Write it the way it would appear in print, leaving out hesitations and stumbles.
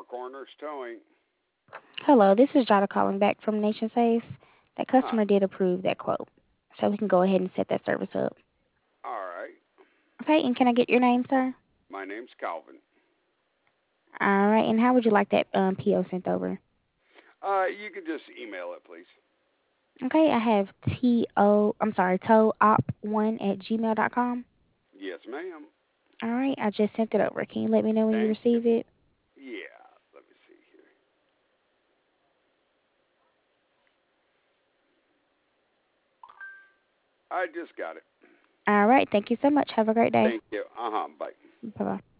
Corners Towing. Hello, this is Jada calling back from Nation Safe. That Huh. customer did approve that quote, so we can go ahead and set that service up. All right. Okay, and can I get your name, sir? My name's Calvin. All right, and how would you like that PO sent over? You can just email it, please. Okay, I have toop1 at gmail.com. Yes, ma'am. All right, I just sent it over. Can you let me know when you Thank you. receive it? Yeah. Let me see here. I just got it. All right, thank you so much. Have a great day. Thank you. Bye. Bye bye.